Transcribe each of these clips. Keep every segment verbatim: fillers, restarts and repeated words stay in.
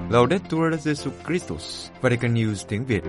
Laudetur Jesus Christus, Vatican News tiếng Việt.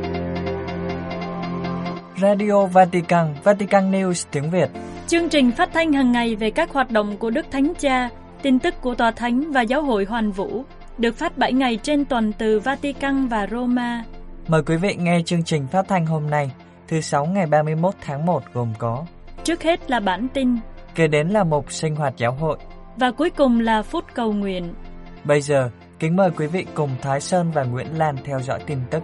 Radio Vatican, Vatican News tiếng Việt. Chương trình phát thanh hàng ngày về các hoạt động của Đức Thánh Cha, tin tức của Tòa Thánh và Giáo hội Hoàn Vũ, được phát bảy ngày trên tuần từ Vatican và Roma. Mời quý vị nghe chương trình phát thanh hôm nay, thứ Sáu ngày ba mươi mốt tháng một gồm có: trước hết là bản tin, kế đến là mục sinh hoạt giáo hội, và cuối cùng là phút cầu nguyện. Bây giờ, kính mời quý vị cùng Thái Sơn và Nguyễn Lan theo dõi tin tức.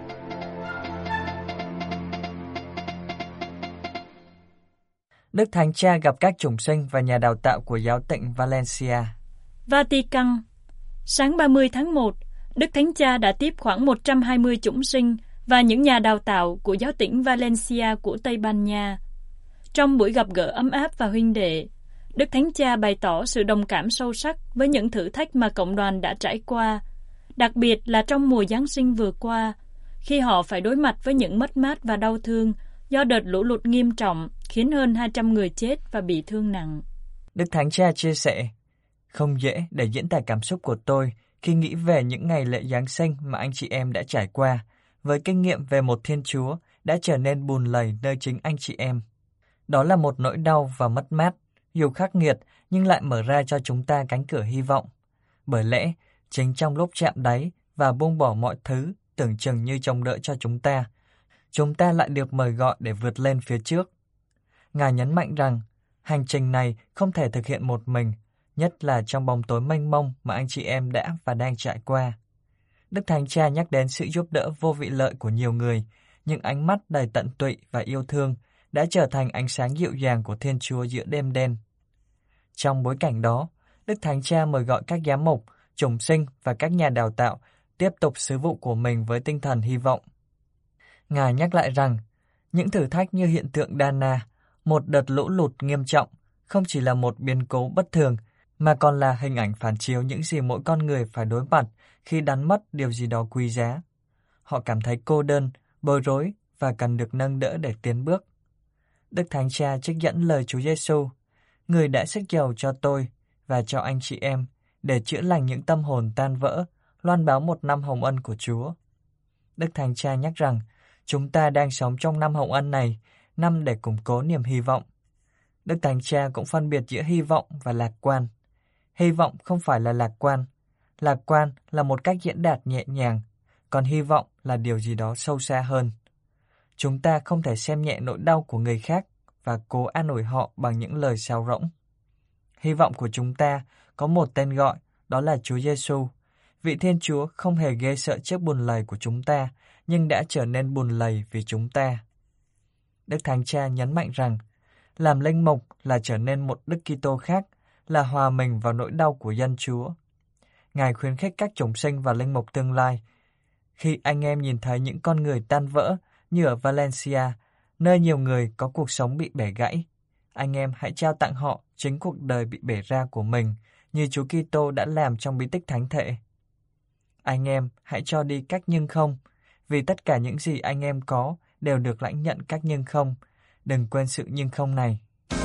Đức Thánh Cha gặp các chủng sinh và nhà đào tạo của giáo tịnh Valencia. Vatican. Sáng ba mươi tháng một, Đức Thánh Cha đã tiếp khoảng một trăm hai mươi chủng sinh và những nhà đào tạo của giáo tĩnh Valencia của Tây Ban Nha. Trong buổi gặp gỡ ấm áp và huynh đệ, Đức Thánh Cha bày tỏ sự đồng cảm sâu sắc với những thử thách mà cộng đoàn đã trải qua, đặc biệt là trong mùa Giáng sinh vừa qua, khi họ phải đối mặt với những mất mát và đau thương do đợt lũ lụt nghiêm trọng khiến hơn hai trăm người chết và bị thương nặng. Đức Thánh Cha chia sẻ: không dễ để diễn tả cảm xúc của tôi khi nghĩ về những ngày lễ Giáng sinh mà anh chị em đã trải qua, với kinh nghiệm về một Thiên Chúa đã trở nên bùn lầy nơi chính anh chị em. Đó là một nỗi đau và mất mát, dù khắc nghiệt nhưng lại mở ra cho chúng ta cánh cửa hy vọng. Bởi lẽ, chính trong lúc chạm đáy và buông bỏ mọi thứ tưởng chừng như trông đợi cho chúng ta, chúng ta lại được mời gọi để vượt lên phía trước. Ngài nhấn mạnh rằng, hành trình này không thể thực hiện một mình, nhất là trong bóng tối mênh mông mà anh chị em đã và đang trải qua. Đức Thánh Cha nhắc đến sự giúp đỡ vô vị lợi của nhiều người, những ánh mắt đầy tận tụy và yêu thương đã trở thành ánh sáng dịu dàng của Thiên Chúa giữa đêm đen. Trong bối cảnh đó, Đức Thánh Cha mời gọi các giám mục, chủng sinh và các nhà đào tạo tiếp tục sứ vụ của mình với tinh thần hy vọng. Ngài nhắc lại rằng, những thử thách như hiện tượng Dana, một đợt lũ lụt nghiêm trọng, không chỉ là một biến cố bất thường, mà còn là hình ảnh phản chiếu những gì mỗi con người phải đối mặt khi đánh mất điều gì đó quý giá. Họ cảm thấy cô đơn, bối rối và cần được nâng đỡ để tiến bước. Đức Thánh Cha trích dẫn lời Chúa Giêsu: người đã sức dầu cho tôi và cho anh chị em để chữa lành những tâm hồn tan vỡ, loan báo một năm hồng ân của Chúa. Đức Thánh Cha nhắc rằng, chúng ta đang sống trong năm hồng ân này, năm để củng cố niềm hy vọng. Đức Thánh Cha cũng phân biệt giữa hy vọng và lạc quan. Hy vọng không phải là lạc quan. Lạc quan là một cách diễn đạt nhẹ nhàng, còn hy vọng là điều gì đó sâu xa hơn. Chúng ta không thể xem nhẹ nỗi đau của người khác và cố an ủi họ bằng những lời sáo rỗng. Hy vọng của chúng ta có một tên gọi, đó là Chúa Giêsu. Vị Thiên Chúa không hề ghê sợ chiếc bùn lầy của chúng ta, nhưng đã trở nên bùn lầy vì chúng ta. Đức Thánh Cha nhấn mạnh rằng, làm linh mục là trở nên một Đức Kitô khác, là hòa mình vào nỗi đau của dân Chúa. Ngài khuyến khích các chủng sinh và linh mục tương lai: khi anh em nhìn thấy những con người tan vỡ như ở Valencia, nơi nhiều người có cuộc sống bị bẻ gãy, anh em hãy trao tặng họ chính cuộc đời bị bẻ ra của mình, như Chúa Kitô đã làm trong bí tích thánh thể. Anh em hãy cho đi cách nhưng không, vì tất cả những gì anh em có đều được lãnh nhận cách nhưng không. Đừng quên sự nhưng không này.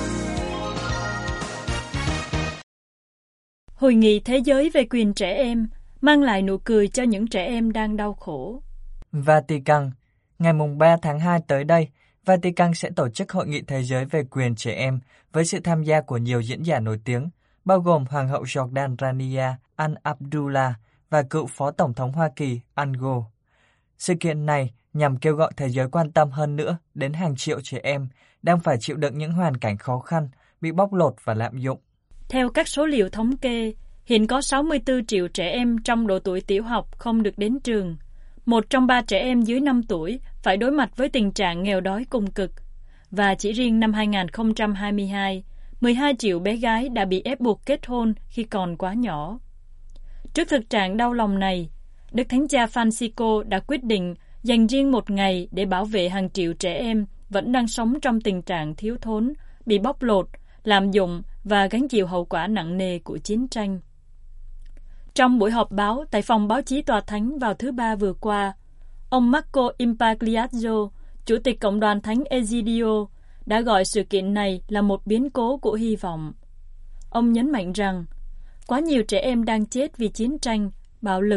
Hội nghị Thế giới về quyền trẻ em mang lại nụ cười cho những trẻ em đang đau khổ. Vatican. Ngày ba tháng hai tới đây, Vatican sẽ tổ chức Hội nghị Thế giới về quyền trẻ em với sự tham gia của nhiều diễn giả nổi tiếng, bao gồm Hoàng hậu Jordan Rania Al Abdullah và cựu Phó Tổng thống Hoa Kỳ Al Gore. Sự kiện này nhằm kêu gọi thế giới quan tâm hơn nữa đến hàng triệu trẻ em đang phải chịu đựng những hoàn cảnh khó khăn, bị bóc lột và lạm dụng. Theo các số liệu thống kê, hiện có sáu mươi tư triệu trẻ em trong độ tuổi tiểu học không được đến trường. Một trong ba trẻ em dưới năm tuổi phải đối mặt với tình trạng nghèo đói cùng cực. Và chỉ riêng năm hai không hai hai, mười hai triệu bé gái đã bị ép buộc kết hôn khi còn quá nhỏ. Trước thực trạng đau lòng này, Đức Thánh Cha Francisco đã quyết định dành riêng một ngày để bảo vệ hàng triệu trẻ em vẫn đang sống trong tình trạng thiếu thốn, bị bóc lột, lạm dụng và gánh chịu hậu quả nặng nề của chiến tranh. Trong buổi họp báo tại phòng báo chí Tòa Thánh vào thứ Ba vừa qua, ông Marco Impagliazzo, Chủ tịch Cộng đoàn Thánh Egidio, đã gọi sự kiện này là một biến cố của hy vọng. Ông nhấn mạnh rằng, quá nhiều trẻ em đang chết vì chiến tranh, bạo lực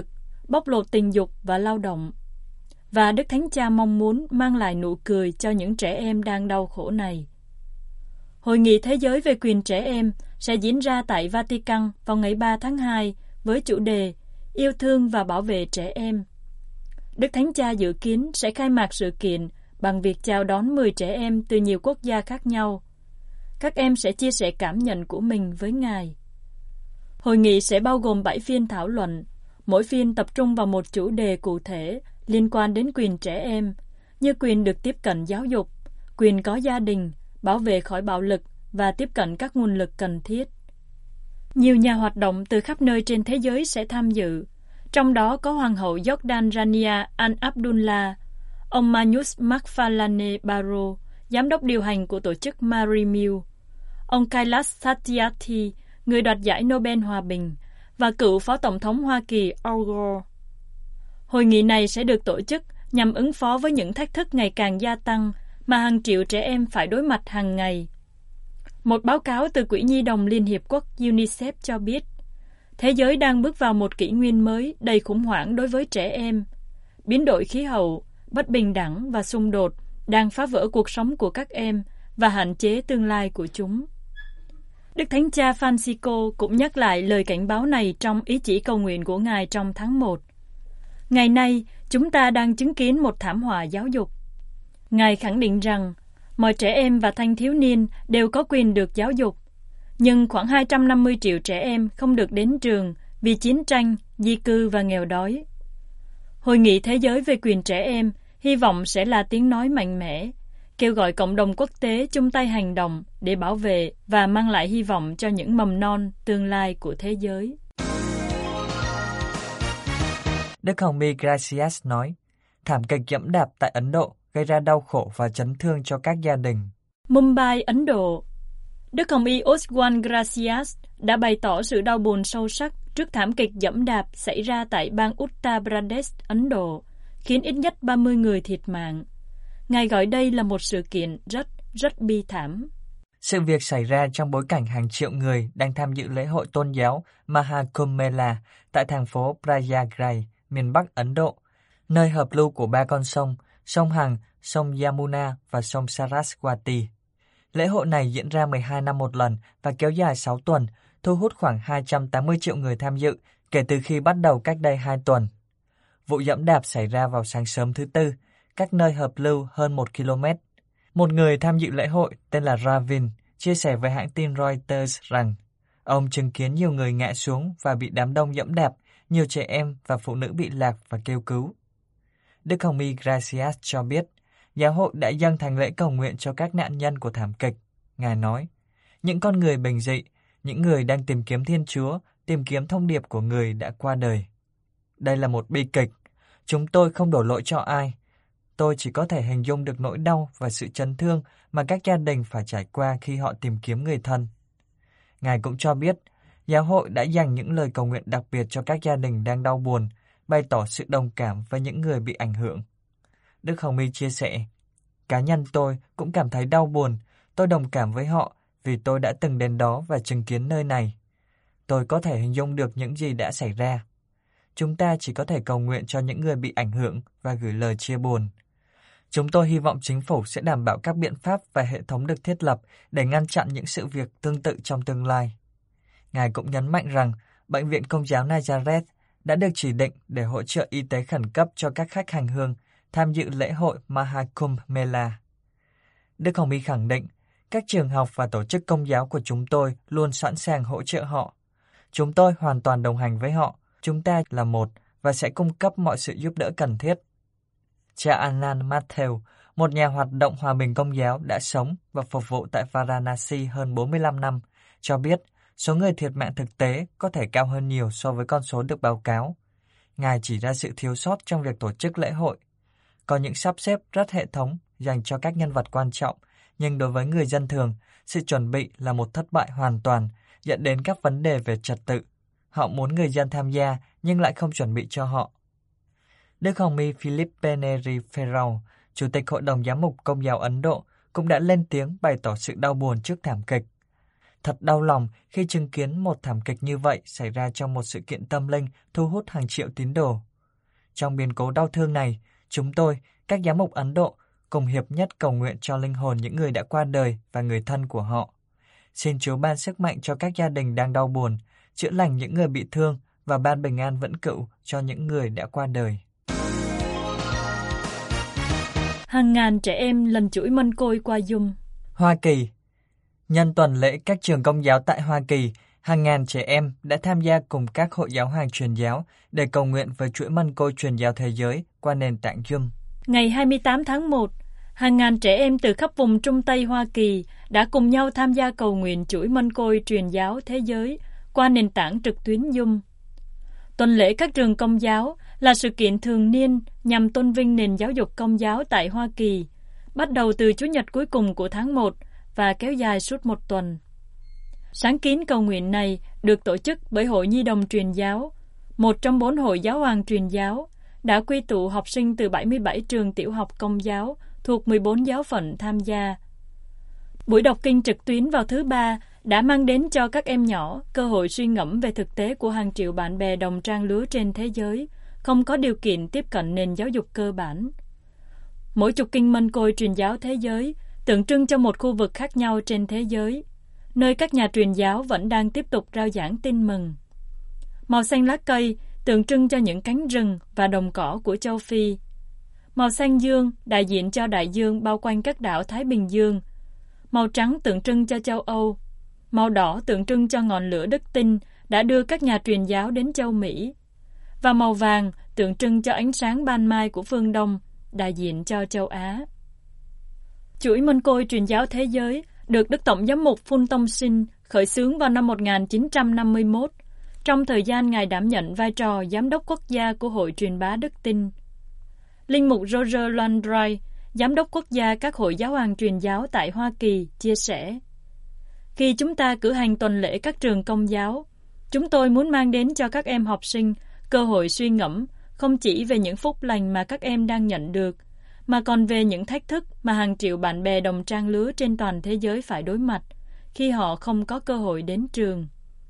bóc lột tình dục và lao động. Và Đức Thánh Cha mong muốn mang lại nụ cười cho những trẻ em đang đau khổ này. Hội nghị Thế giới về quyền trẻ em sẽ diễn ra tại Vatican vào ngày ba tháng hai với chủ đề Yêu thương và bảo vệ trẻ em. Đức Thánh Cha dự kiến sẽ khai mạc sự kiện bằng việc chào đón mười trẻ em từ nhiều quốc gia khác nhau. Các em sẽ chia sẻ cảm nhận của mình với Ngài. Hội nghị sẽ bao gồm bảy phiên thảo luận, mỗi phiên tập trung vào một chủ đề cụ thể liên quan đến quyền trẻ em, như quyền được tiếp cận giáo dục, quyền có gia đình, bảo vệ khỏi bạo lực và tiếp cận các nguồn lực cần thiết. Nhiều nhà hoạt động từ khắp nơi trên thế giới sẽ tham dự, trong đó có Hoàng hậu Jordan Rania Al Abdullah, ông Manus Macfarlane Barrow, giám đốc điều hành của tổ chức Marie Mill, ông Kailash Satyarthi, người đoạt giải Nobel Hòa bình, và cựu Phó Tổng thống Hoa Kỳ Al Gore. Hội nghị này sẽ được tổ chức nhằm ứng phó với những thách thức ngày càng gia tăng mà hàng triệu trẻ em phải đối mặt hàng ngày. Một báo cáo từ Quỹ Nhi đồng Liên Hiệp Quốc UNICEF cho biết, thế giới đang bước vào một kỷ nguyên mới đầy khủng hoảng đối với trẻ em. Biến đổi khí hậu, bất bình đẳng và xung đột đang phá vỡ cuộc sống của các em và hạn chế tương lai của chúng. Đức Thánh Cha Francisco cũng nhắc lại lời cảnh báo này trong ý chỉ cầu nguyện của Ngài trong tháng một. Ngày nay, chúng ta đang chứng kiến một thảm họa giáo dục. Ngài khẳng định rằng, mọi trẻ em và thanh thiếu niên đều có quyền được giáo dục, nhưng khoảng hai trăm năm mươi triệu trẻ em không được đến trường vì chiến tranh, di cư và nghèo đói. Hội nghị Thế giới về quyền trẻ em hy vọng sẽ là tiếng nói mạnh mẽ, kêu gọi cộng đồng quốc tế chung tay hành động để bảo vệ và mang lại hy vọng cho những mầm non tương lai của thế giới. Đức Hồng Y Gracias nói, thảm kịch giẫm đạp tại Ấn Độ gây ra đau khổ và chấn thương cho các gia đình. Mumbai, Ấn Độ. Đức Hồng Y Oswald Gracias đã bày tỏ sự đau buồn sâu sắc trước thảm kịch giẫm đạp xảy ra tại bang Uttar Pradesh, Ấn Độ, khiến ít nhất ba mươi người thiệt mạng. Ngài gọi đây là một sự kiện rất, rất bi thảm. Sự việc xảy ra trong bối cảnh hàng triệu người đang tham dự lễ hội tôn giáo Mahakumbh Mela tại thành phố Prayagraj, miền Bắc Ấn Độ, nơi hợp lưu của ba con sông, sông Hằng, sông Yamuna và sông Saraswati. Lễ hội này diễn ra mười hai năm một lần và kéo dài sáu tuần, thu hút khoảng hai trăm tám mươi triệu người tham dự kể từ khi bắt đầu cách đây hai tuần. Vụ giẫm đạp xảy ra vào sáng sớm thứ Tư, cách nơi hợp lưu hơn một ki lô mét. Một người tham dự lễ hội tên là Ravin chia sẻ với hãng tin Reuters rằng ông chứng kiến nhiều người ngã xuống và bị đám đông giẫm đạp, nhiều trẻ em và phụ nữ bị lạc và kêu cứu. Đức Hồng Y Gracias cho biết, giáo hội đã dâng thánh lễ cầu nguyện cho các nạn nhân của thảm kịch. Ngài nói, những con người bình dị, những người đang tìm kiếm Thiên Chúa, tìm kiếm thông điệp của người đã qua đời. Đây là một bi kịch. Chúng tôi không đổ lỗi cho ai. Tôi chỉ có thể hình dung được nỗi đau và sự chấn thương mà các gia đình phải trải qua khi họ tìm kiếm người thân. Ngài cũng cho biết, giáo hội đã dành những lời cầu nguyện đặc biệt cho các gia đình đang đau buồn, bày tỏ sự đồng cảm với những người bị ảnh hưởng. Đức Hồng Y chia sẻ, cá nhân tôi cũng cảm thấy đau buồn, tôi đồng cảm với họ vì tôi đã từng đến đó và chứng kiến nơi này. Tôi có thể hình dung được những gì đã xảy ra. Chúng ta chỉ có thể cầu nguyện cho những người bị ảnh hưởng và gửi lời chia buồn. Chúng tôi hy vọng chính phủ sẽ đảm bảo các biện pháp và hệ thống được thiết lập để ngăn chặn những sự việc tương tự trong tương lai. Ngài cũng nhấn mạnh rằng Bệnh viện Công giáo Nazareth đã được chỉ định để hỗ trợ y tế khẩn cấp cho các khách hành hương tham dự lễ hội Mahakumbh Mela. Đức Hồng Y khẳng định, các trường học và tổ chức công giáo của chúng tôi luôn sẵn sàng hỗ trợ họ. Chúng tôi hoàn toàn đồng hành với họ, chúng ta là một và sẽ cung cấp mọi sự giúp đỡ cần thiết. Cha Anand Matthew, một nhà hoạt động hòa bình công giáo đã sống và phục vụ tại Varanasi hơn bốn mươi lăm năm, cho biết số người thiệt mạng thực tế có thể cao hơn nhiều so với con số được báo cáo. Ngài chỉ ra sự thiếu sót trong việc tổ chức lễ hội. Có những sắp xếp rất hệ thống dành cho các nhân vật quan trọng, nhưng đối với người dân thường, sự chuẩn bị là một thất bại hoàn toàn, dẫn đến các vấn đề về trật tự. Họ muốn người dân tham gia nhưng lại không chuẩn bị cho họ. Đức Hồng Y Philippe Neri Ferrao, Chủ tịch Hội đồng Giám mục Công giáo Ấn Độ, cũng đã lên tiếng bày tỏ sự đau buồn trước thảm kịch. Thật đau lòng khi chứng kiến một thảm kịch như vậy xảy ra trong một sự kiện tâm linh thu hút hàng triệu tín đồ. trong biến cố đau thương này, chúng tôi, các giám mục Ấn Độ, cùng hiệp nhất cầu nguyện cho linh hồn những người đã qua đời và người thân của họ. Xin Chúa ban sức mạnh cho các gia đình đang đau buồn, chữa lành những người bị thương và ban bình an vĩnh cửu cho những người đã qua đời. Hàng ngàn trẻ em lần chuỗi mân côi qua Zoom. Hoa Kỳ. Nhân tuần lễ các trường Công giáo tại Hoa Kỳ, hàng ngàn trẻ em đã tham gia cùng các hội giáo hoàng truyền giáo để cầu nguyện với chuỗi mân côi truyền giáo thế giới qua nền tảng Zoom. Ngày hai mươi tám tháng một, hàng ngàn trẻ em từ khắp vùng Trung Tây Hoa Kỳ đã cùng nhau tham gia cầu nguyện chuỗi mân côi truyền giáo thế giới qua nền tảng trực tuyến Zoom. Tuần lễ các trường Công giáo là sự kiện thường niên nhằm tôn vinh nền giáo dục Công giáo tại Hoa Kỳ, bắt đầu từ Chủ nhật cuối cùng của tháng một và kéo dài suốt một tuần. Sáng kiến cầu nguyện này được tổ chức bởi Hội Nhi đồng Truyền giáo, một trong bốn hội giáo hoàng truyền giáo, đã quy tụ học sinh từ bảy mươi bảy trường tiểu học Công giáo thuộc mười bốn giáo phận tham gia. Buổi đọc kinh trực tuyến vào thứ Ba đã mang đến cho các em nhỏ cơ hội suy ngẫm về thực tế của hàng triệu bạn bè đồng trang lứa trên thế giới, không có điều kiện tiếp cận nền giáo dục cơ bản. Mỗi chục kinh mân côi truyền giáo thế giới tượng trưng cho một khu vực khác nhau trên thế giới, nơi các nhà truyền giáo vẫn đang tiếp tục rao giảng tin mừng. Màu xanh lá cây tượng trưng cho những cánh rừng và đồng cỏ của châu Phi. Màu xanh dương đại diện cho đại dương bao quanh các đảo Thái Bình Dương. Màu trắng tượng trưng cho châu Âu. Màu đỏ tượng trưng cho ngọn lửa đức tin đã đưa các nhà truyền giáo đến châu Mỹ. Và màu vàng tượng trưng cho ánh sáng ban mai của phương Đông, đại diện cho châu Á. Chuỗi mân côi truyền giáo thế giới được Đức Tổng giám mục Phun Tông Sinh khởi xướng vào năm một nghìn chín trăm năm mươi mốt, trong thời gian Ngài đảm nhận vai trò Giám đốc quốc gia của Hội truyền bá đức tin. Linh mục Roger Landry, Giám đốc quốc gia các hội giáo hoàng truyền giáo tại Hoa Kỳ, chia sẻ: Khi chúng ta cử hành tuần lễ các trường Công giáo, chúng tôi muốn mang đến cho các em học sinh cơ hội suy ngẫm không chỉ về những phúc lành mà các em đang nhận được, mà còn về những thách thức mà hàng triệu bạn bè đồng trang lứa trên toàn thế giới phải đối mặt khi họ không có cơ hội đến trường.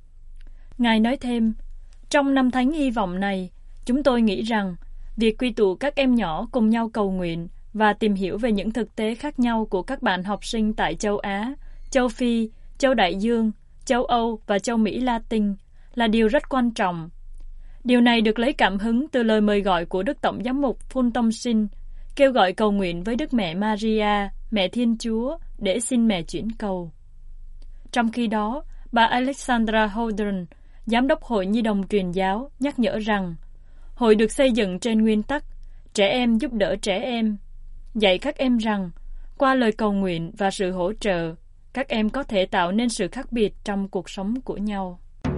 Ngài nói thêm, trong năm thánh hy vọng này, chúng tôi nghĩ rằng việc quy tụ các em nhỏ cùng nhau cầu nguyện và tìm hiểu về những thực tế khác nhau của các bạn học sinh tại châu Á, châu Phi, châu Đại Dương, châu Âu và châu Mỹ Latin là điều rất quan trọng. Điều này được lấy cảm hứng từ lời mời gọi của Đức Tổng giám mục Phun Tông Sinh, kêu gọi cầu nguyện với Đức Mẹ Maria, Mẹ Thiên Chúa, để xin Mẹ chuyển cầu. Trong khi đó, bà Alexandra Holden, Giám đốc Hội Nhi đồng Truyền giáo, nhắc nhở rằng hội được xây dựng trên nguyên tắc trẻ em giúp đỡ trẻ em, dạy các em rằng qua lời cầu nguyện và sự hỗ trợ, các em có thể tạo nên sự khác biệt trong cuộc sống của nhau.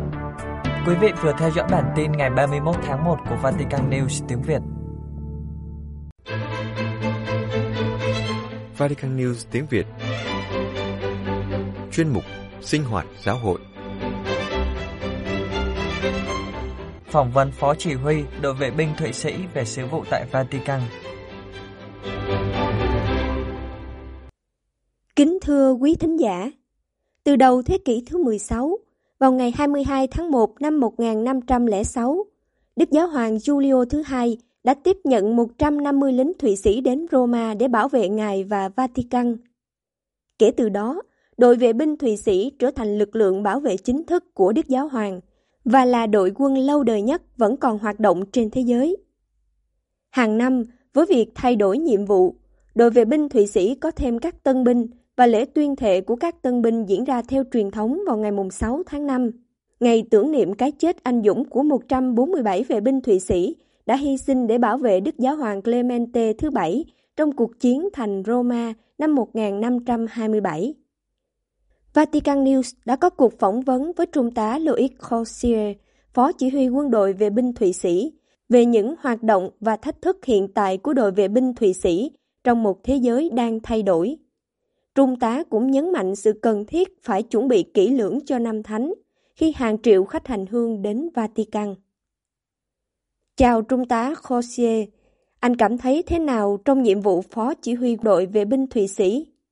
Quý vị vừa theo dõi bản tin ngày ba mươi mốt tháng một của Vatican News tiếng Việt. Vatican News tiếng Việt. Chuyên mục Sinh hoạt giáo hội. Phỏng vấn Phó Chỉ huy đội vệ binh Thụy Sĩ về sứ vụ tại Vatican. Kính thưa quý thính giả, từ đầu thế kỷ thứ mười sáu, vào ngày hai mươi hai tháng một năm một nghìn năm trăm lẻ sáu, Đức Giáo hoàng Giulio thứ hai đã tiếp nhận một trăm năm mươi lính Thụy Sĩ đến Roma để bảo vệ Ngài và Vatican. Kể từ đó, đội vệ binh Thụy Sĩ trở thành lực lượng bảo vệ chính thức của Đức Giáo hoàng và là đội quân lâu đời nhất vẫn còn hoạt động trên thế giới. Hàng năm, với việc thay đổi nhiệm vụ, đội vệ binh Thụy Sĩ có thêm các tân binh và lễ tuyên thệ của các tân binh diễn ra theo truyền thống vào ngày sáu tháng năm, ngày tưởng niệm cái chết anh dũng của một trăm bốn mươi bảy vệ binh Thụy Sĩ đã hy sinh để bảo vệ Đức Giáo hoàng Clemente thứ bảy trong cuộc chiến thành Roma năm một nghìn năm trăm hai mươi bảy. Vatican News đã có cuộc phỏng vấn với Trung tá Loïc Corsier, Phó Chỉ huy quân đội vệ binh Thụy Sĩ, về những hoạt động và thách thức hiện tại của đội vệ binh Thụy Sĩ trong một thế giới đang thay đổi. Trung tá cũng nhấn mạnh sự cần thiết phải chuẩn bị kỹ lưỡng cho năm thánh khi hàng triệu khách hành hương đến Vatican. Chào Trung tá Corsier, anh cảm thấy thế nào trong nhiệm vụ Phó Chỉ huy đội vệ binh Thụy Sĩ?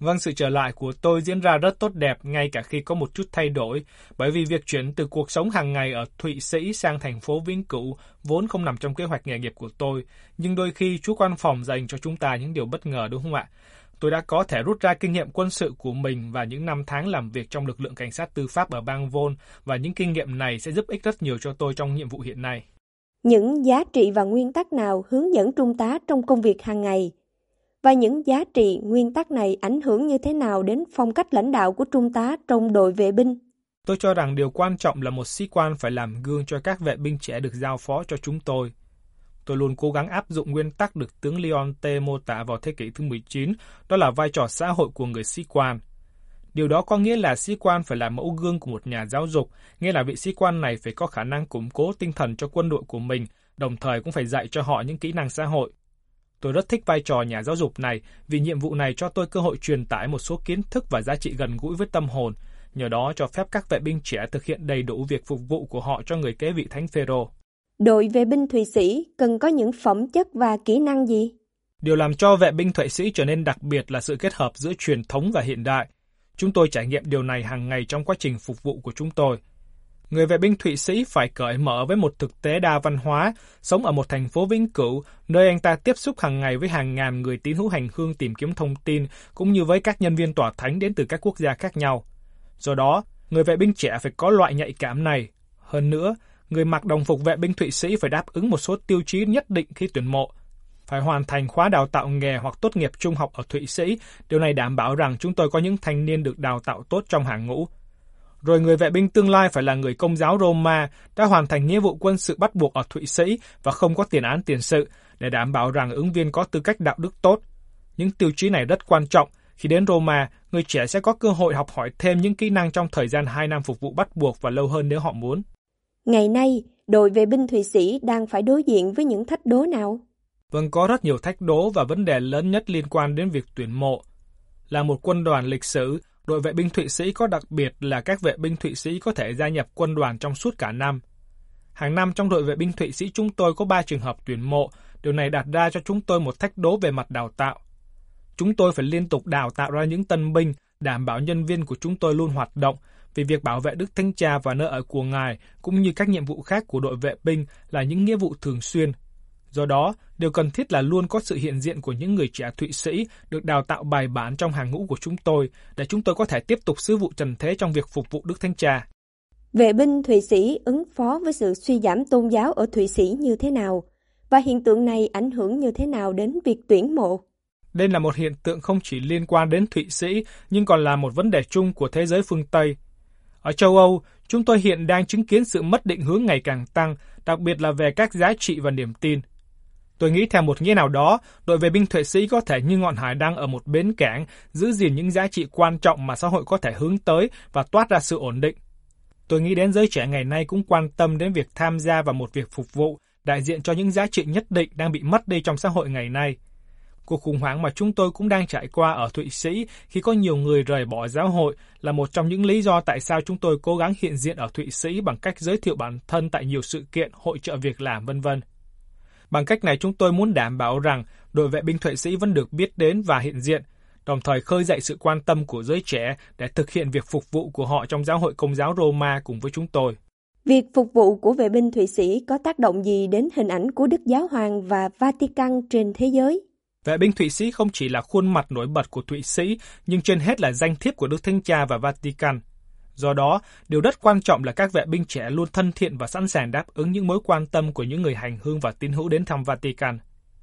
Vâng, sự trở lại của tôi diễn ra rất tốt đẹp ngay cả khi có một chút thay đổi, bởi vì việc chuyển từ cuộc sống hàng ngày ở Thụy Sĩ sang thành phố Vĩnh Cửu vốn không nằm trong kế hoạch nghề nghiệp của tôi, nhưng đôi khi Chúa Quan Phòng dành cho chúng ta những điều bất ngờ, đúng không ạ? Tôi đã có thể rút ra kinh nghiệm quân sự của mình và những năm tháng làm việc trong lực lượng cảnh sát tư pháp ở bang Vaughan, và những kinh nghiệm này sẽ giúp ích rất nhiều cho tôi trong nhiệm vụ hiện nay. Những giá trị và nguyên tắc nào hướng dẫn trung tá trong công việc hàng ngày? Và những giá trị, nguyên tắc này ảnh hưởng như thế nào đến phong cách lãnh đạo của trung tá trong đội vệ binh? Tôi cho rằng điều quan trọng là một sĩ quan phải làm gương cho các vệ binh trẻ được giao phó cho chúng tôi. Tôi luôn cố gắng áp dụng nguyên tắc được tướng Leonte mô tả vào thế kỷ thứ mười chín, đó là vai trò xã hội của người sĩ quan. Điều đó có nghĩa là sĩ quan phải là mẫu gương của một nhà giáo dục, nghĩa là vị sĩ quan này phải có khả năng củng cố tinh thần cho quân đội của mình, đồng thời cũng phải dạy cho họ những kỹ năng xã hội. Tôi rất thích vai trò nhà giáo dục này vì nhiệm vụ này cho tôi cơ hội truyền tải một số kiến thức và giá trị gần gũi với tâm hồn, nhờ đó cho phép các vệ binh trẻ thực hiện đầy đủ việc phục vụ của họ cho người kế vị Thánh Phêrô. Đội vệ binh Thụy Sĩ cần có những phẩm chất và kỹ năng gì? Điều làm cho vệ binh Thụy Sĩ trở nên đặc biệt là sự kết hợp giữa truyền thống và hiện đại. Chúng tôi trải nghiệm điều này hàng ngày trong quá trình phục vụ của chúng tôi. Người vệ binh Thụy Sĩ phải cởi mở với một thực tế đa văn hóa, sống ở một thành phố Vĩnh Cửu, nơi anh ta tiếp xúc hàng ngày với hàng ngàn người tín hữu hành hương tìm kiếm thông tin, cũng như với các nhân viên tòa thánh đến từ các quốc gia khác nhau. Do đó, người vệ binh trẻ phải có loại nhạy cảm này. Hơn nữa, người mặc đồng phục vệ binh Thụy Sĩ phải đáp ứng một số tiêu chí nhất định khi tuyển mộ. Phải hoàn thành khóa đào tạo nghề hoặc tốt nghiệp trung học ở Thụy Sĩ. Điều này đảm bảo rằng chúng tôi có những thanh niên được đào tạo tốt trong hàng ngũ. Rồi người vệ binh tương lai phải là người Công giáo Roma, đã hoàn thành nghĩa vụ quân sự bắt buộc ở Thụy Sĩ và không có tiền án tiền sự, để đảm bảo rằng ứng viên có tư cách đạo đức tốt. Những tiêu chí này rất quan trọng. Khi đến Roma, người trẻ sẽ có cơ hội học hỏi thêm những kỹ năng trong thời gian hai năm phục vụ bắt buộc và lâu hơn nếu họ muốn. Ngày nay, đội vệ binh Thụy Sĩ đang phải đối diện với những thách đố nào? Vâng, có rất nhiều thách đố và vấn đề lớn nhất liên quan đến việc tuyển mộ. Là một quân đoàn lịch sử, đội vệ binh Thụy Sĩ có đặc biệt là các vệ binh Thụy Sĩ có thể gia nhập quân đoàn trong suốt cả năm. Hàng năm trong đội vệ binh Thụy Sĩ chúng tôi có ba trường hợp tuyển mộ, điều này đặt ra cho chúng tôi một thách đố về mặt đào tạo. Chúng tôi phải liên tục đào tạo ra những tân binh, đảm bảo nhân viên của chúng tôi luôn hoạt động, vì việc bảo vệ Đức Thánh Cha và nơi ở của Ngài, cũng như các nhiệm vụ khác của đội vệ binh là những nghĩa vụ thường xuyên. Do đó, điều cần thiết là luôn có sự hiện diện của những người trẻ Thụy Sĩ được đào tạo bài bản trong hàng ngũ của chúng tôi, để chúng tôi có thể tiếp tục sứ vụ trần thế trong việc phục vụ Đức Thánh Cha. Vệ binh Thụy Sĩ ứng phó với sự suy giảm tôn giáo ở Thụy Sĩ như thế nào? Và hiện tượng này ảnh hưởng như thế nào đến việc tuyển mộ? Đây là một hiện tượng không chỉ liên quan đến Thụy Sĩ, nhưng còn là một vấn đề chung của thế giới phương Tây. Ở châu Âu, chúng tôi hiện đang chứng kiến sự mất định hướng ngày càng tăng, đặc biệt là về các giá trị và niềm tin. Tôi nghĩ theo một nghĩa nào đó, đội vệ binh Thụy Sĩ có thể như ngọn hải đăng ở một bến cảng, giữ gìn những giá trị quan trọng mà xã hội có thể hướng tới và toát ra sự ổn định. Tôi nghĩ đến giới trẻ ngày nay cũng quan tâm đến việc tham gia vào một việc phục vụ, đại diện cho những giá trị nhất định đang bị mất đi trong xã hội ngày nay. Cuộc khủng hoảng mà chúng tôi cũng đang trải qua ở Thụy Sĩ khi có nhiều người rời bỏ giáo hội là một trong những lý do tại sao chúng tôi cố gắng hiện diện ở Thụy Sĩ bằng cách giới thiệu bản thân tại nhiều sự kiện, hội chợ việc làm, vân vân. Bằng cách này chúng tôi muốn đảm bảo rằng đội vệ binh Thụy Sĩ vẫn được biết đến và hiện diện, đồng thời khơi dậy sự quan tâm của giới trẻ để thực hiện việc phục vụ của họ trong giáo hội Công giáo Roma cùng với chúng tôi. Việc phục vụ của vệ binh Thụy Sĩ có tác động gì đến hình ảnh của Đức Giáo Hoàng và Vatican trên thế giới? Vệ binh Thụy Sĩ không chỉ là khuôn mặt nổi bật của Thụy Sĩ, nhưng trên hết là danh thiếp của Đức Thánh Cha và Vatican. Do đó, điều rất quan trọng là các vệ binh trẻ luôn thân thiện và sẵn sàng đáp ứng những mối quan tâm của những người hành hương và tín hữu đến thăm Vatican.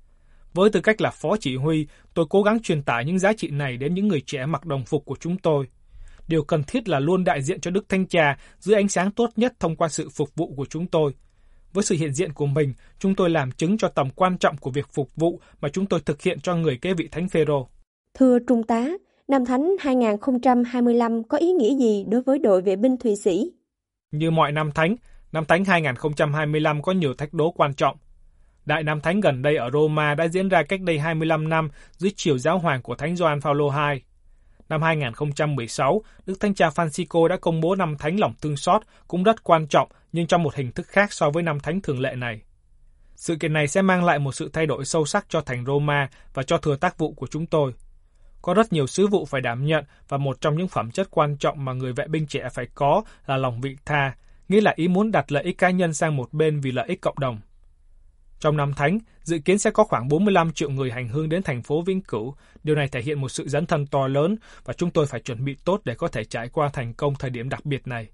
Với tư cách là phó chỉ huy, tôi cố gắng truyền tải những giá trị này đến những người trẻ mặc đồng phục của chúng tôi. Điều cần thiết là luôn đại diện cho Đức Thánh Cha dưới ánh sáng tốt nhất thông qua sự phục vụ của chúng tôi. Với sự hiện diện của mình, chúng tôi làm chứng cho tầm quan trọng của việc phục vụ mà chúng tôi thực hiện cho người kế vị Thánh Phêrô. Thưa Trung tá, Năm Thánh hai không hai lăm có ý nghĩa gì đối với đội vệ binh Thụy Sĩ? Như mọi năm Thánh, Năm Thánh hai không hai lăm có nhiều thách đố quan trọng. Đại Năm Thánh gần đây ở Roma đã diễn ra cách đây hai mươi lăm năm dưới chiều giáo hoàng của Thánh Gioan Phaolô hai. Năm hai không một sáu, Đức Thánh Cha Francisco đã công bố Năm Thánh lòng thương xót, cũng rất quan trọng nhưng trong một hình thức khác so với Năm Thánh thường lệ này. Sự kiện này sẽ mang lại một sự thay đổi sâu sắc cho thành Roma và cho thừa tác vụ của chúng tôi. Có rất nhiều sứ vụ phải đảm nhận và một trong những phẩm chất quan trọng mà người vệ binh trẻ phải có là lòng vị tha, nghĩa là ý muốn đặt lợi ích cá nhân sang một bên vì lợi ích cộng đồng. Trong năm Thánh, dự kiến sẽ có khoảng bốn mươi lăm triệu người hành hương đến thành phố Vĩnh Cửu. Điều này thể hiện một sự dấn thân to lớn và chúng tôi phải chuẩn bị tốt để có thể trải qua thành công thời điểm đặc biệt này.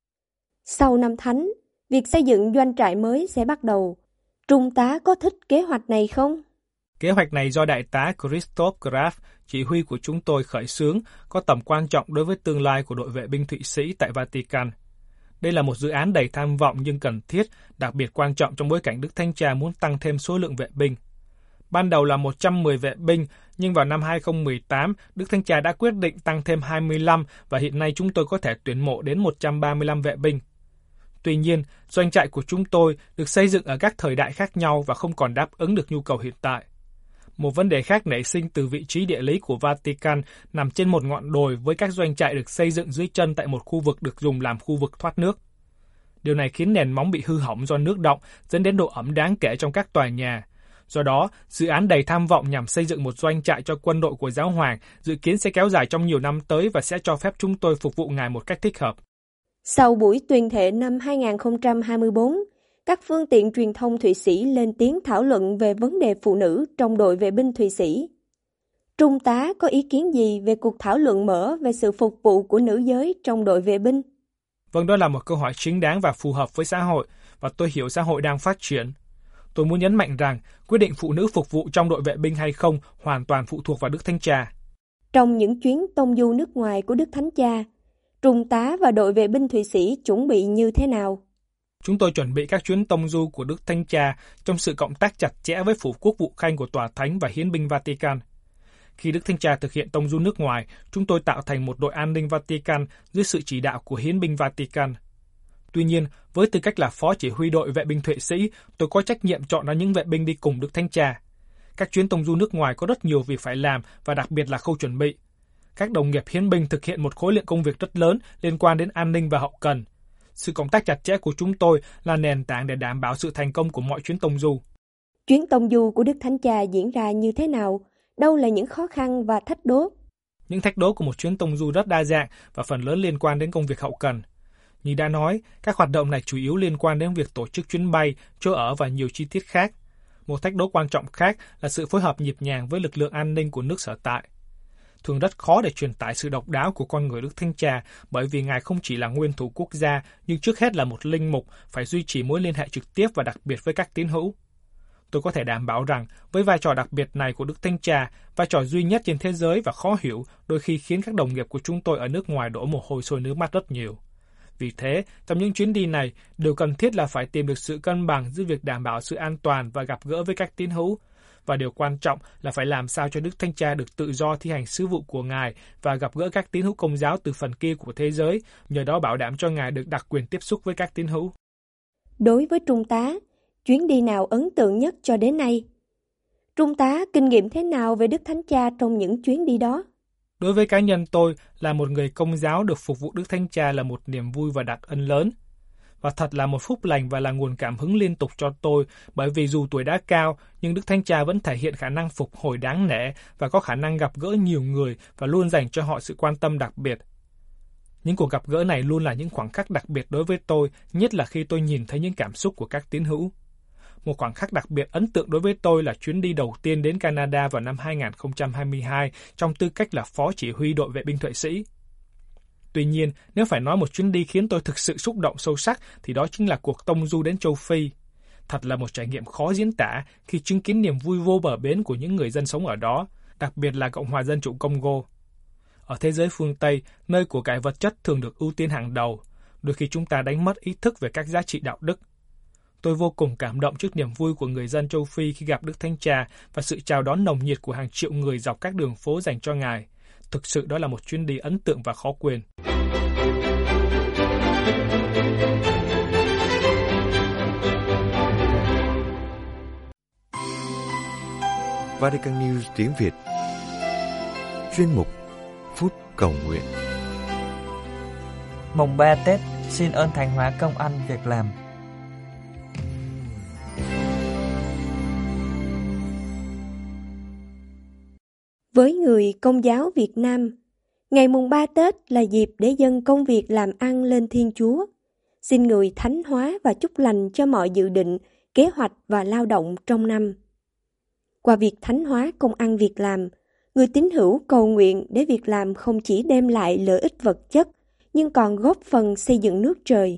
Sau năm Thánh, việc xây dựng doanh trại mới sẽ bắt đầu. Trung tá có thích kế hoạch này không? Kế hoạch này do Đại tá Christoph Graf, chỉ huy của chúng tôi khởi xướng, có tầm quan trọng đối với tương lai của đội vệ binh Thụy Sĩ tại Vatican. Đây là một dự án đầy tham vọng nhưng cần thiết, đặc biệt quan trọng trong bối cảnh Đức Thánh Cha muốn tăng thêm số lượng vệ binh. Ban đầu là một trăm mười vệ binh, nhưng vào năm hai không một tám, Đức Thánh Cha đã quyết định tăng thêm hai mươi lăm và hiện nay chúng tôi có thể tuyển mộ đến một trăm ba mươi lăm vệ binh. Tuy nhiên, doanh trại của chúng tôi được xây dựng ở các thời đại khác nhau và không còn đáp ứng được nhu cầu hiện tại. Một vấn đề khác nảy sinh từ vị trí địa lý của Vatican nằm trên một ngọn đồi với các doanh trại được xây dựng dưới chân tại một khu vực được dùng làm khu vực thoát nước. Điều này khiến nền móng bị hư hỏng do nước đọng, dẫn đến độ ẩm đáng kể trong các tòa nhà. Do đó, dự án đầy tham vọng nhằm xây dựng một doanh trại cho quân đội của Giáo hoàng dự kiến sẽ kéo dài trong nhiều năm tới và sẽ cho phép chúng tôi phục vụ Ngài một cách thích hợp. Sau buổi tuyên thệ năm hai không hai tư, các phương tiện truyền thông Thụy Sĩ lên tiếng thảo luận về vấn đề phụ nữ trong đội vệ binh Thụy Sĩ. Trung tá có ý kiến gì về cuộc thảo luận mở về sự phục vụ của nữ giới trong đội vệ binh? Vâng, đó là một câu hỏi chính đáng và phù hợp với xã hội, và tôi hiểu xã hội đang phát triển. Tôi muốn nhấn mạnh rằng quyết định phụ nữ phục vụ trong đội vệ binh hay không hoàn toàn phụ thuộc vào Đức Thánh Cha. Trong những chuyến tông du nước ngoài của Đức Thánh Cha, Trung tá và đội vệ binh Thụy Sĩ chuẩn bị như thế nào? Chúng tôi chuẩn bị các chuyến tông du của Đức Thánh Cha trong sự cộng tác chặt chẽ với Phủ Quốc vụ Khanh của Tòa Thánh và Hiến binh Vatican. Khi Đức Thánh Cha thực hiện tông du nước ngoài, chúng tôi tạo thành một đội an ninh Vatican dưới sự chỉ đạo của Hiến binh Vatican. Tuy nhiên, với tư cách là phó chỉ huy đội vệ binh Thụy Sĩ, tôi có trách nhiệm chọn ra những vệ binh đi cùng Đức Thánh Cha. Các chuyến tông du nước ngoài có rất nhiều việc phải làm và đặc biệt là khâu chuẩn bị. Các đồng nghiệp hiến binh thực hiện một khối lượng công việc rất lớn liên quan đến an ninh và hậu cần. Sự cộng tác chặt chẽ của chúng tôi là nền tảng để đảm bảo sự thành công của mọi chuyến tông du. Chuyến tông du của Đức Thánh Cha diễn ra như thế nào? Đâu là những khó khăn và thách đố? Những thách đố của một chuyến tông du rất đa dạng và phần lớn liên quan đến công việc hậu cần. Như đã nói, các hoạt động này chủ yếu liên quan đến việc tổ chức chuyến bay, chỗ ở và nhiều chi tiết khác. Một thách đố quan trọng khác là sự phối hợp nhịp nhàng với lực lượng an ninh của nước sở tại. Thường rất khó để truyền tải sự độc đáo của con người Đức Thánh Cha bởi vì Ngài không chỉ là nguyên thủ quốc gia nhưng trước hết là một linh mục phải duy trì mối liên hệ trực tiếp và đặc biệt với các tín hữu. Tôi có thể đảm bảo rằng với vai trò đặc biệt này của Đức Thánh Cha, vai trò duy nhất trên thế giới và khó hiểu đôi khi khiến các đồng nghiệp của chúng tôi ở nước ngoài đổ mồ hôi sôi nước mắt rất nhiều. Vì thế, trong những chuyến đi này, điều cần thiết là phải tìm được sự cân bằng giữa việc đảm bảo sự an toàn và gặp gỡ với các tín hữu. Và điều quan trọng là phải làm sao cho Đức Thánh Cha được tự do thi hành sứ vụ của Ngài và gặp gỡ các tín hữu Công giáo từ phần kia của thế giới, nhờ đó bảo đảm cho Ngài được đặc quyền tiếp xúc với các tín hữu. Đối với Trung tá, chuyến đi nào ấn tượng nhất cho đến nay? Trung tá kinh nghiệm thế nào về Đức Thánh Cha trong những chuyến đi đó? Đối với cá nhân tôi, là một người Công giáo được phục vụ Đức Thánh Cha là một niềm vui và đặc ân lớn. Và thật là một phúc lành và là nguồn cảm hứng liên tục cho tôi, bởi vì dù tuổi đã cao, nhưng Đức Thánh Cha vẫn thể hiện khả năng phục hồi đáng nể và có khả năng gặp gỡ nhiều người và luôn dành cho họ sự quan tâm đặc biệt. Những cuộc gặp gỡ này luôn là những khoảnh khắc đặc biệt đối với tôi, nhất là khi tôi nhìn thấy những cảm xúc của các tín hữu. Một khoảnh khắc đặc biệt ấn tượng đối với tôi là chuyến đi đầu tiên đến Canada vào năm hai không hai hai trong tư cách là phó chỉ huy đội vệ binh Thụy Sĩ. Tuy nhiên, nếu phải nói một chuyến đi khiến tôi thực sự xúc động sâu sắc thì đó chính là cuộc tông du đến châu Phi. Thật là một trải nghiệm khó diễn tả khi chứng kiến niềm vui vô bờ bến của những người dân sống ở đó, đặc biệt là Cộng hòa Dân chủ Congo. Ở thế giới phương Tây, nơi của cải vật chất thường được ưu tiên hàng đầu, đôi khi chúng ta đánh mất ý thức về các giá trị đạo đức. Tôi vô cùng cảm động trước niềm vui của người dân châu Phi khi gặp Đức Thánh Cha và sự chào đón nồng nhiệt của hàng triệu người dọc các đường phố dành cho Ngài. Thực sự đó là một chuyến đi ấn tượng và khó quên. Vatican News tiếng Việt. Chuyên mục Phút Cầu Nguyện. Mùng ba Tết, xin ơn Thánh hóa công ăn việc làm. Với người Công giáo Việt Nam, ngày mùng ba Tết là dịp để dâng công việc làm ăn lên Thiên Chúa, xin Người thánh hóa và chúc lành cho mọi dự định, kế hoạch và lao động trong năm. Qua việc thánh hóa công ăn việc làm, người tín hữu cầu nguyện để việc làm không chỉ đem lại lợi ích vật chất, nhưng còn góp phần xây dựng nước trời.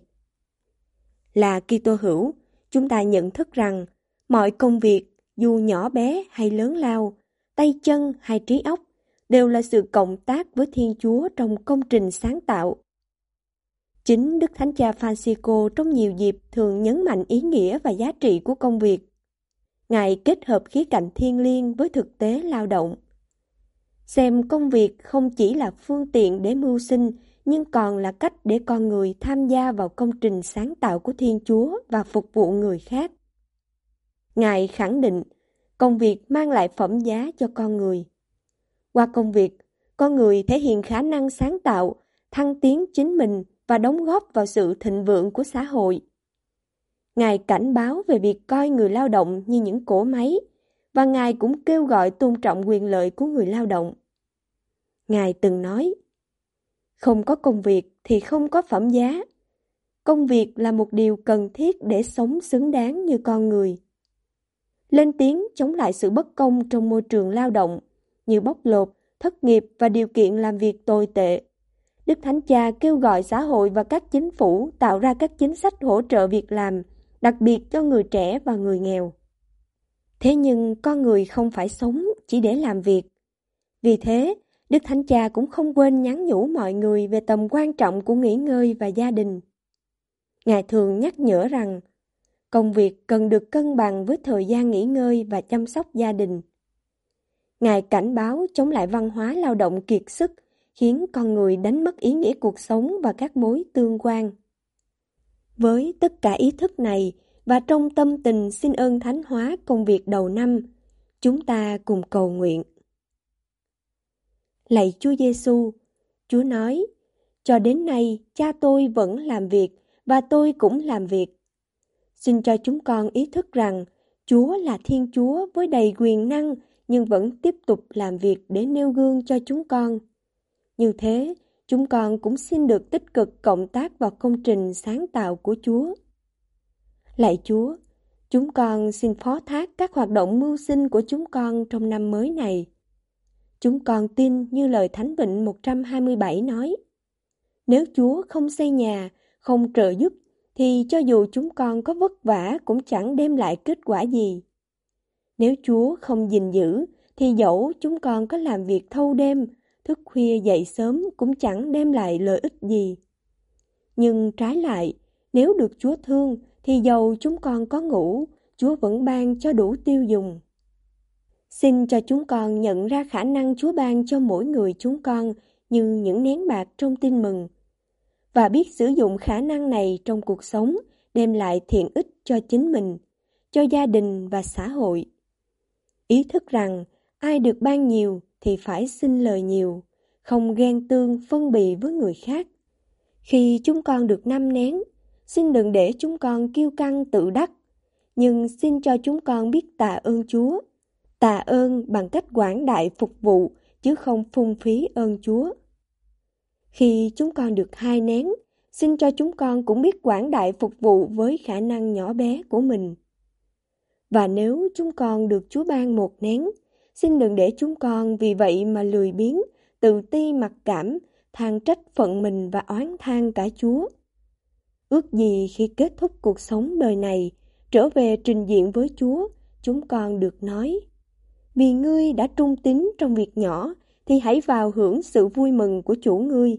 Là Kitô hữu, chúng ta nhận thức rằng mọi công việc, dù nhỏ bé hay lớn lao, tay chân hay trí óc, đều là sự cộng tác với Thiên Chúa trong công trình sáng tạo. Chính Đức Thánh Cha Francisco trong nhiều dịp thường nhấn mạnh ý nghĩa và giá trị của công việc. Ngài kết hợp khía cạnh thiêng liêng với thực tế lao động. Xem công việc không chỉ là phương tiện để mưu sinh, nhưng còn là cách để con người tham gia vào công trình sáng tạo của Thiên Chúa và phục vụ người khác. Ngài khẳng định, công việc mang lại phẩm giá cho con người. Qua công việc, con người thể hiện khả năng sáng tạo, thăng tiến chính mình và đóng góp vào sự thịnh vượng của xã hội. Ngài cảnh báo về việc coi người lao động như những cỗ máy, và Ngài cũng kêu gọi tôn trọng quyền lợi của người lao động. Ngài từng nói, không có công việc thì không có phẩm giá. Công việc là một điều cần thiết để sống xứng đáng như con người. Lên tiếng chống lại sự bất công trong môi trường lao động, như bóc lột, thất nghiệp và điều kiện làm việc tồi tệ. Đức Thánh Cha kêu gọi xã hội và các chính phủ tạo ra các chính sách hỗ trợ việc làm, đặc biệt cho người trẻ và người nghèo. Thế nhưng con người không phải sống chỉ để làm việc. Vì thế, Đức Thánh Cha cũng không quên nhắn nhủ mọi người về tầm quan trọng của nghỉ ngơi và gia đình. Ngài thường nhắc nhở rằng, công việc cần được cân bằng với thời gian nghỉ ngơi và chăm sóc gia đình. Ngài cảnh báo chống lại văn hóa lao động kiệt sức, khiến con người đánh mất ý nghĩa cuộc sống và các mối tương quan. Với tất cả ý thức này, và trong tâm tình xin ơn thánh hóa công việc đầu năm, chúng ta cùng cầu nguyện. Lạy Chúa Giêsu, Chúa nói, cho đến nay cha tôi vẫn làm việc và tôi cũng làm việc. Xin cho chúng con ý thức rằng Chúa là Thiên Chúa với đầy quyền năng nhưng vẫn tiếp tục làm việc để nêu gương cho chúng con. Như thế, chúng con cũng xin được tích cực cộng tác vào công trình sáng tạo của Chúa. Lạy Chúa, chúng con xin phó thác các hoạt động mưu sinh của chúng con trong năm mới này. Chúng con tin như lời Thánh Vịnh một trăm hai mươi bảy nói, nếu Chúa không xây nhà, không trợ giúp, thì cho dù chúng con có vất vả cũng chẳng đem lại kết quả gì. Nếu Chúa không gìn giữ, thì dẫu chúng con có làm việc thâu đêm, thức khuya dậy sớm cũng chẳng đem lại lợi ích gì. Nhưng trái lại, nếu được Chúa thương, thì dầu chúng con có ngủ, Chúa vẫn ban cho đủ tiêu dùng. Xin cho chúng con nhận ra khả năng Chúa ban cho mỗi người chúng con như những nén bạc trong tin mừng, và biết sử dụng khả năng này trong cuộc sống, đem lại thiện ích cho chính mình, cho gia đình và xã hội. Ý thức rằng ai được ban nhiều thì phải xin lời nhiều, không ghen tương phân bì với người khác. Khi chúng con được năm nén, xin đừng để chúng con kiêu căng tự đắc, nhưng xin cho chúng con biết tạ ơn Chúa, tạ ơn bằng cách quảng đại phục vụ chứ không phung phí ơn Chúa. Khi chúng con được hai nén, xin cho chúng con cũng biết quảng đại phục vụ với khả năng nhỏ bé của mình. Và nếu chúng con được Chúa ban một nén, xin đừng để chúng con vì vậy mà lười biếng, tự ti mặc cảm, than trách phận mình và oán than cả Chúa. Ước gì khi kết thúc cuộc sống đời này, trở về trình diện với Chúa, chúng con được nói, vì ngươi đã trung tín trong việc nhỏ, thì hãy vào hưởng sự vui mừng của chủ ngươi.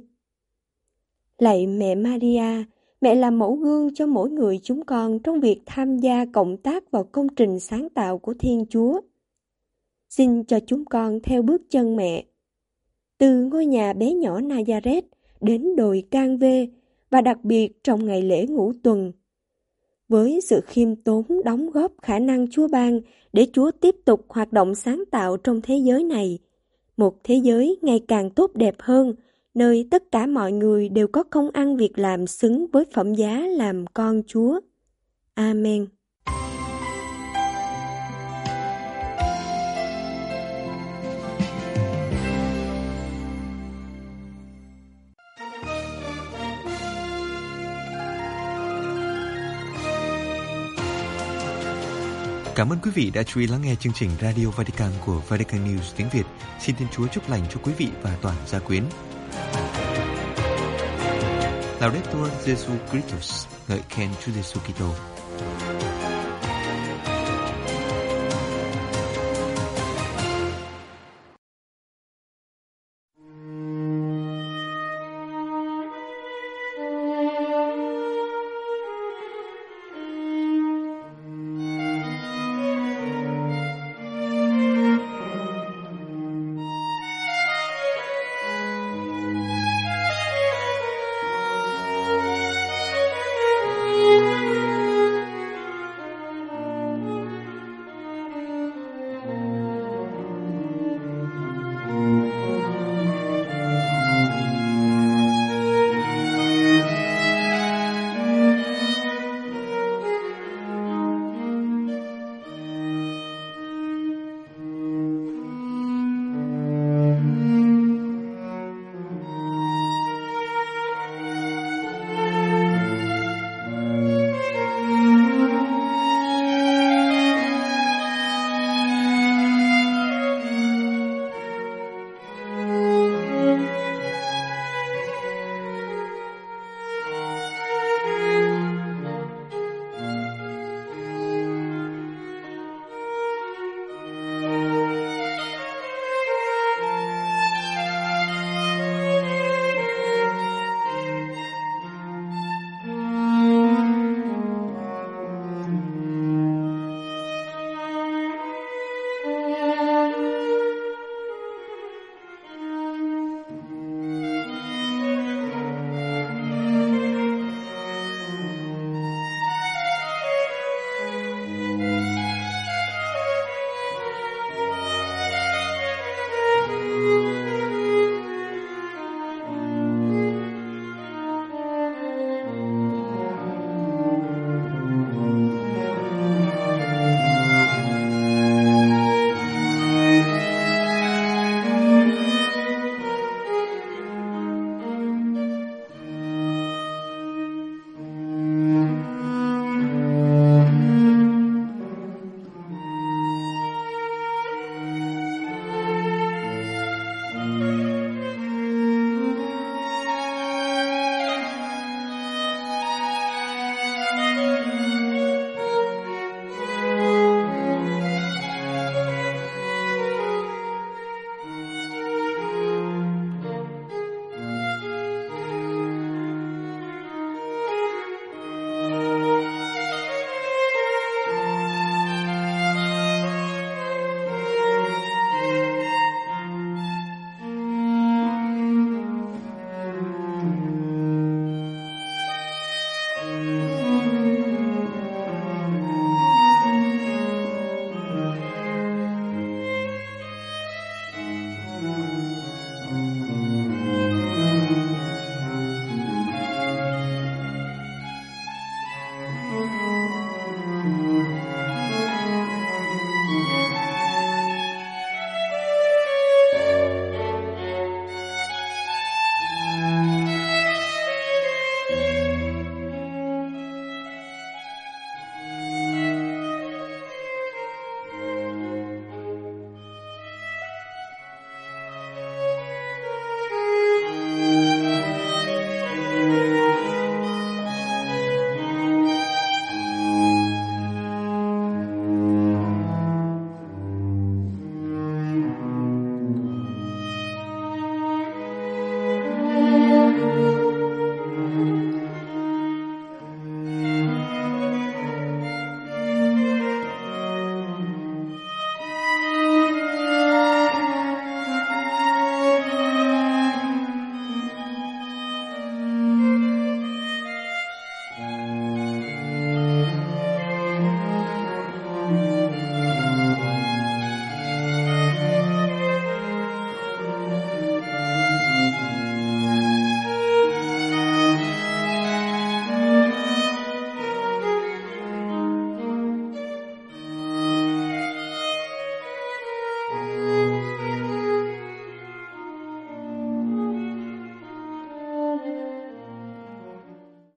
Lạy mẹ Maria, mẹ làm mẫu gương cho mỗi người chúng con trong việc tham gia cộng tác vào công trình sáng tạo của Thiên Chúa. Xin cho chúng con theo bước chân mẹ, từ ngôi nhà bé nhỏ Nazareth đến đồi Can Vê, và đặc biệt trong ngày lễ ngũ tuần, với sự khiêm tốn đóng góp khả năng Chúa ban để Chúa tiếp tục hoạt động sáng tạo trong thế giới này, một thế giới ngày càng tốt đẹp hơn, nơi tất cả mọi người đều có công ăn việc làm xứng với phẩm giá làm con Chúa. Amen. Cảm ơn quý vị đã chú ý lắng nghe chương trình Radio Vatican của Vatican News tiếng Việt. Xin Thiên Chúa chúc lành cho quý vị và toàn gia quyến. Laudetur Jesu Christus, ngợi khen Chúa Giêsu Kitô.